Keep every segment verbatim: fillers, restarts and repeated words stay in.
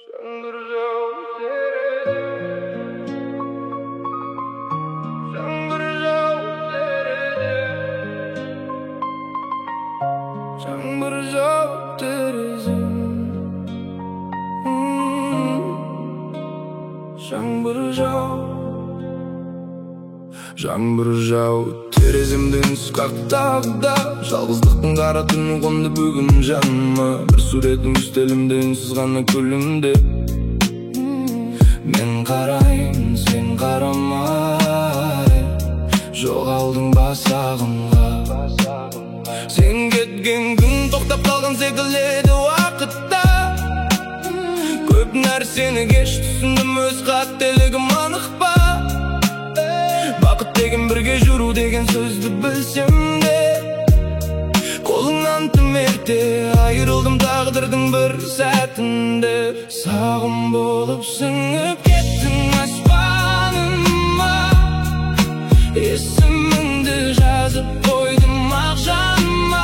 Жаңбыр жауып середе, жаңбыр жауып середе, жаңбыр жауып терезем, жаңбыр жауып, жаңбыр жауып тереземден үнсіз қақтағда, жалғыздықтың қара түні қонды бүгін жаныма. Бір суретің үстелімде үнсіз ғана күлімде. Мен қарайын, сен қарамай, жоғалдың ба сағымға. Сен кеткен күн тоқтап қалған секілді уақытта. Көп нәрсені кеш түсіндім, өз қателігім анық па. Бақыт деген бірге жүру деген сөзді білсем де, қолыңнан тым ерте айырылдым тағдырдың бір сәтінде. Сағым болып сіңіп кеттің аспаныма, есіміңді жазып қойдым ақ жаныма.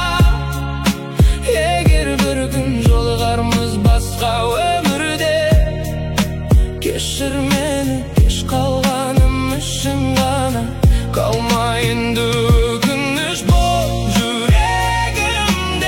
Егер бір күн жолығармыз басқа өмірде, кешір мені кеш қалғаным үшін ғана. Қалмайын өкініш бол жүрегімде,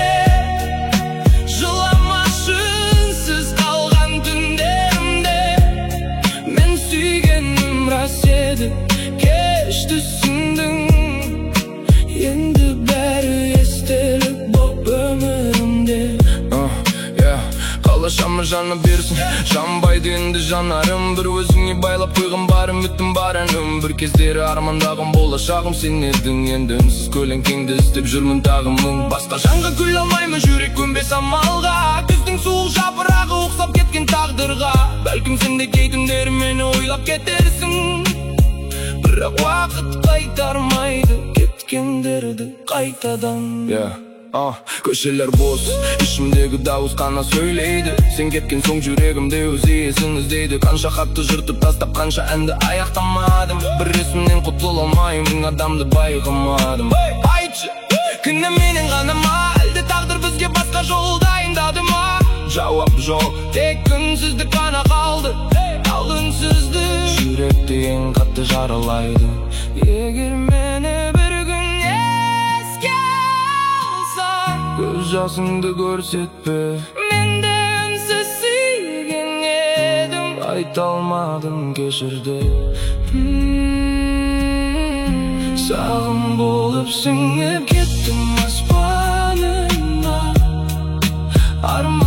жыламашы үнсіз қалған түндерімде. Мен сүйгенім рас еді, кеш түсіндің, енді бәрі естелік боп өмірімде. Қалашамы жаны берсін, жанбайды енді жанарым. Бір өзіңе байлап қойғым бар үмітім бар әнім. Бір кездері армандағым болашағым сен едің, енді үнсіз көлеңкеңді іздеп жүрмін тағы мың. Басқа жанға күл алмаймын, жүрек көнбес амалға. Күздің суық жапырағы ұқсап кеткен тағдырға. Бәлкім сен де кей түндері мені ойлап кетерсің, бірақ уақыт қайтармайды кеткендерді қайтадан. А, көшелер бос, ішімдегі дауыс қана сөйлейді. Сен кеткен соң жүрегімде өз иесін іздейді. Қанша хатты жыртып тастап, қанша әнді аяқтамадым. Бір есімнен құтыла алмаймын, адамды байқамадым. Айтшы, кінә менен ғана ма, әлде тағдыр бізге басқа жол дайындады ма? Жауап жоқ, тек үнсіздік қана қалды. Ал үнсіздік жүректі ең қатты жаралайды. Егер мені бір күн еске көз жасыңды көрсетпе, мен де үнсіз сүйген едім, айта алмадым кешірді. Сағым болып сіңіп кеттім аспаныма, арман